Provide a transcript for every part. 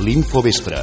l'Infovespre.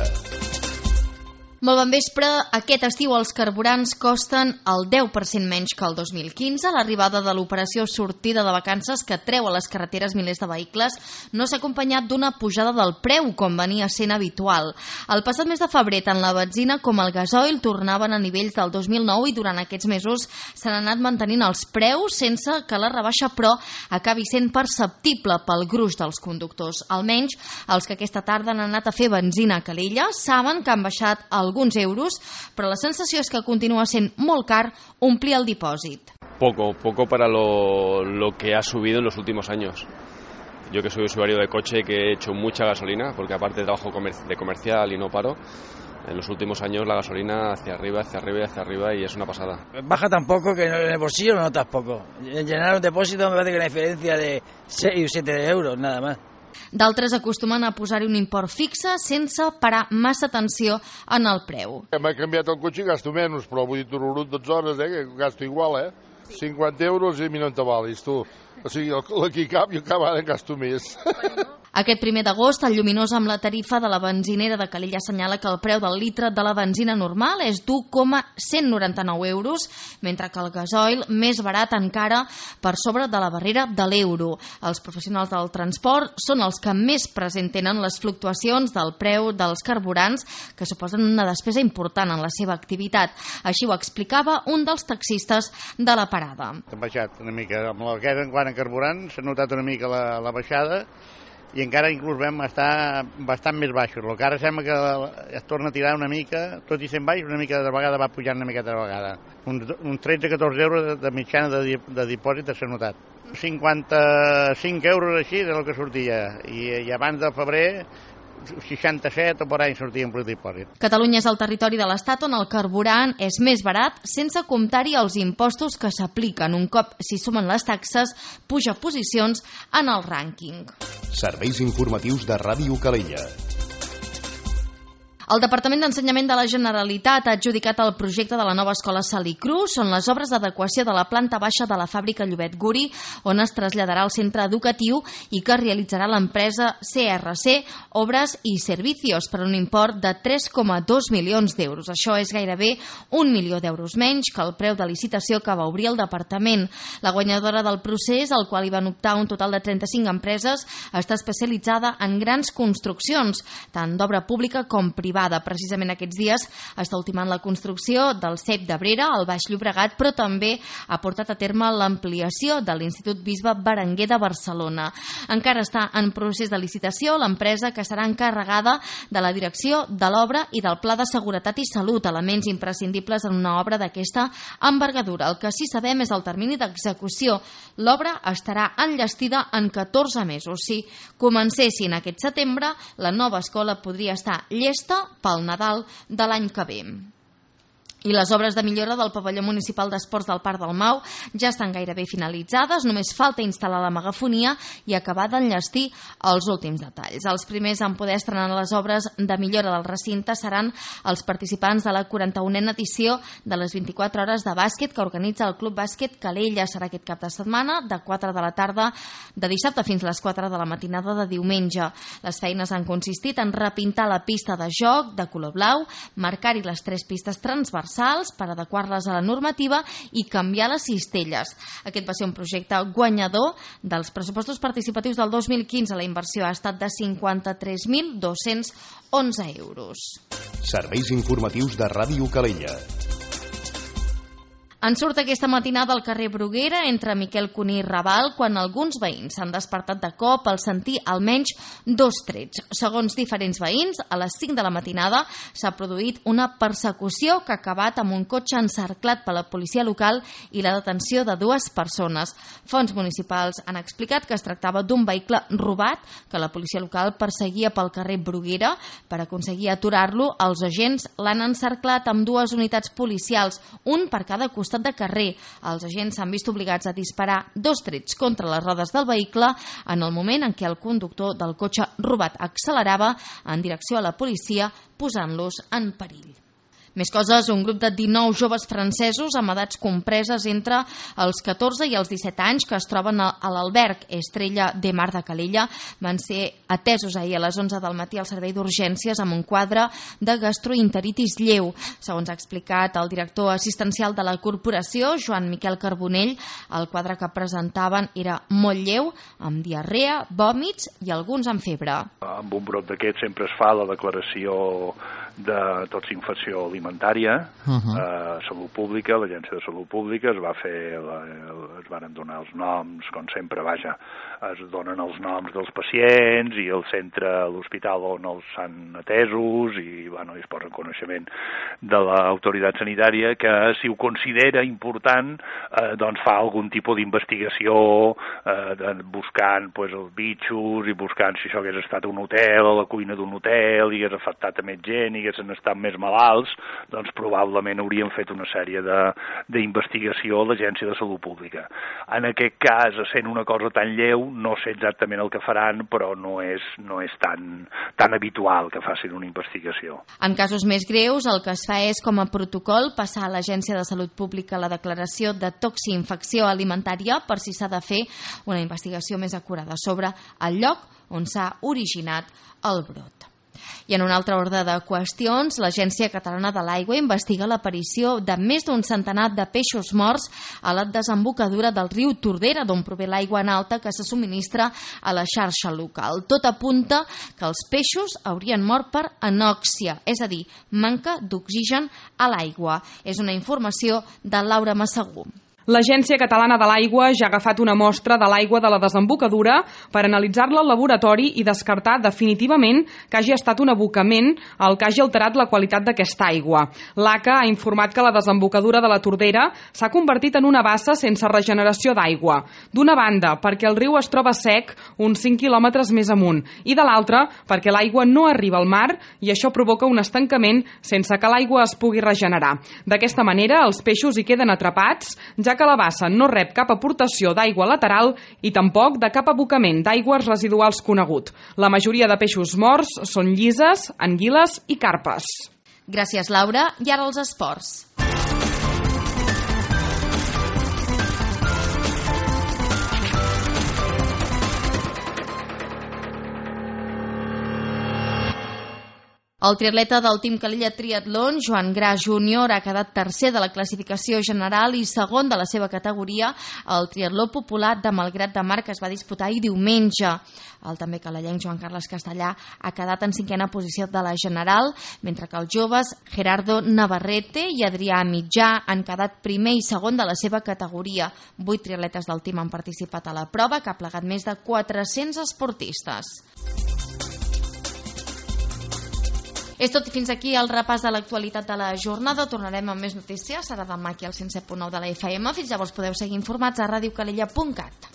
Molt bon vespre. Aquest estiu els carburants costen el 10% menys que el 2015. L'arribada de l'operació sortida de vacances que treu a les carreteres milers de vehicles no s'ha acompanyat d'una pujada del preu, com venia sent habitual. El passat mes de febrer, tant la benzina com el gasoil tornaven a nivells del 2009 i durant aquests mesos s'han anat mantenint els preus sense que la rebaixa, però, acabi sent perceptible pel gruix dels conductors. Almenys els que aquesta tarda han anat a fer benzina a Calella saben que han baixat alguns euros, però la sensació és que continua sent molt car omplir el dipòsit. Poco para lo que ha subido en los últimos años. Yo que soy usuario de coche y que he hecho mucha gasolina, porque aparte trabajo de comercial y no paro, en los últimos años la gasolina hacia arriba y es una pasada. Baja tan poco que en el bolsillo lo notas poco. En llenar un depósito me parece que una diferencia de 6 o 7 euros, nada más. D'altres acostumen a posar-hi un import fixe sense parar massa atenció en el preu. M'he canviat el cotxe i gasto menys, però vull dir, tururut 12 hores, que gasto igual, 50 euros i a mi no em t'avalis, tu. O sigui, aquí cap, jo cada vegada gasto més. Aquest primer d'agost, el Lluminós amb la tarifa de la benzinera de Calella assenyala que el preu del litre de la benzina normal és d'1,199 euros, mentre que el gasoil, més barat encara, per sobre de la barrera de l'euro. Els professionals del transport són els que més present tenen les fluctuacions del preu dels carburants, que suposen una despesa important en la seva activitat. Així ho explicava un dels taxistes de la parada. Han baixat una mica, amb la guerra quant a carburant, s'ha notat una mica la baixada, i encara inclús vam estar bastant més baixos. El que ara sembla que es torna a tirar una mica, tot i sent baix, una mica de vegada va pujant una miqueta de vegada. Uns 13-14 euros de mitjana de dipòsit s'ha notat. 55 euros així de lo que sortia, i abans de febrer 67 o per any sortien per dipòsit. Catalunya és el territori de l'Estat on el carburant és més barat, sense comptar-hi els impostos que s'apliquen. Un cop s'hi sumen les taxes, puja posicions en el rànquing. Serveis informatius de Ràdio Calella. El Departament d'Ensenyament de la Generalitat ha adjudicat el projecte de la nova escola Salicru. Són les obres d'adequació de la planta baixa de la fàbrica Llobet Guri, on es traslladarà al centre educatiu i que realitzarà l'empresa CRC Obres i Servicios per un import de 3,2 milions d'euros. Això és gairebé 1 milió d'euros menys que el preu de licitació que va obrir el departament. La guanyadora del procés, al qual hi van optar un total de 35 empreses, està especialitzada en grans construccions, tant d'obra pública com privada. Precisament aquests dies està ultimant la construcció del CEP d'Abrera, al Baix Llobregat, però també ha portat a terme l'ampliació de l'Institut Bisbe Berenguer de Barcelona. Encara està en procés de licitació l'empresa que serà encarregada de la direcció de l'obra i del pla de seguretat i salut, elements imprescindibles en una obra d'aquesta envergadura. El que sí sabem és el termini d'execució. L'obra estarà enllestida en 14 mesos. Si comencessin aquest setembre, la nova escola podria estar llesta pel Nadal de l'any que ve. I les obres de millora del pavelló municipal d'esports del Parc del Mau ja estan gairebé finalitzades, només falta instal·lar la megafonia i acabar d'enllestir els últims detalls. Els primers en poder estrenar les obres de millora del recinte seran els participants de la 41a edició de les 24 hores de bàsquet que organitza el Club Bàsquet Calella. Serà aquest cap de setmana, de 4 de la tarda de dissabte fins a les 4 de la matinada de diumenge. Les feines han consistit en repintar la pista de joc de color blau, marcar-hi les 3 pistes transversals per adequar-les a la normativa i canviar les cistelles. Aquest va ser un projecte guanyador dels pressupostos participatius del 2015. La inversió ha estat de 53.211 euros. Serveis informatius de Ràdio Calella. En surt aquesta matinada al carrer Bruguera entre Miquel Cuní i Raval quan alguns veïns s'han despertat de cop al sentir almenys 2 trets. Segons diferents veïns, a les 5 de la matinada s'ha produït una persecució que ha acabat amb un cotxe encerclat per la policia local i la detenció de 2 persones. Fonts municipals han explicat que es tractava d'un vehicle robat que la policia local perseguia pel carrer Bruguera. Per aconseguir aturar-lo, els agents l'han encerclat amb 2 unitats policials, un per cada costat de carrer. Els agents s'han vist obligats a disparar 2 trets contra les rodes del vehicle en el moment en què el conductor del cotxe robat accelerava en direcció a la policia, posant-los en perill. Més coses, un grup de 19 joves francesos amb edats compreses entre els 14 i els 17 anys que es troben a l'alberg Estrella de Mar de Calella van ser atesos ahir a les 11 del matí al servei d'urgències amb un quadre de gastroenteritis lleu. Segons ha explicat el director assistencial de la corporació, Joan Miquel Carbonell, el quadre que presentaven era molt lleu, amb diarrea, vòmits i alguns amb febre. Amb un brot d'aquest sempre es fa la declaració de toxinfecció alimentària, Salut Pública, l'Agència de Salut Pública es van donar els noms, com sempre, es donen els noms dels pacients i el centre, l'hospital on els han atesos i es posa en coneixement de l'autoritat sanitària que si ho considera important doncs fa algun tipus d'investigació buscant els bitxos i buscant si això hagués estat un hotel, a la cuina d'un hotel i hagués afectat a més gent i haguessin estat més malalts, doncs probablement haurien fet una sèrie d'investigació a l'Agència de Salut Pública. En aquest cas, sent una cosa tan lleu, no sé exactament el que faran, però no és tan habitual que facin una investigació. En casos més greus, el que es fa és, com a protocol, passar a l'Agència de Salut Pública la declaració de toxinfecció alimentària per si s'ha de fer una investigació més acurada sobre el lloc on s'ha originat el brot. I en un altre ordre de qüestions, l'Agència Catalana de l'Aigua investiga l'aparició de més d'un centenar de peixos morts a la desembocadura del riu Tordera, d'on prové l'aigua en alta que se subministra a la xarxa local. Tot apunta que els peixos haurien mort per anòxia, és a dir, manca d'oxigen a l'aigua. És una informació de Laura Massagú. L'Agència Catalana de l'Aigua ja ha agafat una mostra de l'aigua de la desembocadura per analitzar-la al laboratori i descartar definitivament que hagi estat un abocament el que hagi alterat la qualitat d'aquesta aigua. L'ACA ha informat que la desembocadura de la Tordera s'ha convertit en una bassa sense regeneració d'aigua. D'una banda, perquè el riu es troba sec uns 5 quilòmetres més amunt, i de l'altra, perquè l'aigua no arriba al mar i això provoca un estancament sense que l'aigua es pugui regenerar. D'aquesta manera, els peixos hi queden atrapats, ja que la bassa no rep cap aportació d'aigua lateral i tampoc de cap abocament d'aigües residuals conegut. La majoria de peixos morts són llises, anguiles i carpes. Gràcies, Laura. I ara els esports. El triatleta del Team Calella Triatlon, Joan Gras Júnior, ha quedat tercer de la classificació general i segon de la seva categoria al triatló popular de Malgrat de Mar, que es va disputar ahir diumenge. El també calellenc Joan Carles Castellà ha quedat en 5a posició de la general, mentre que els joves Gerardo Navarrete i Adrià Mitjà han quedat primer i segon de la seva categoria. 8 triatletes del team han participat a la prova, que ha plegat més de 400 esportistes. És tot i fins aquí el repàs de l'actualitat de la jornada. Tornarem amb més notícies. Serà demà aquí al 107.9 de la FM. Fins llavors podeu seguir informats a radiocalella.cat.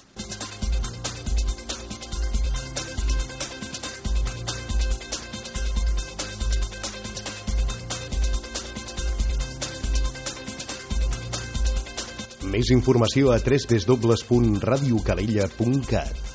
Més informació a www.radiocalella.cat.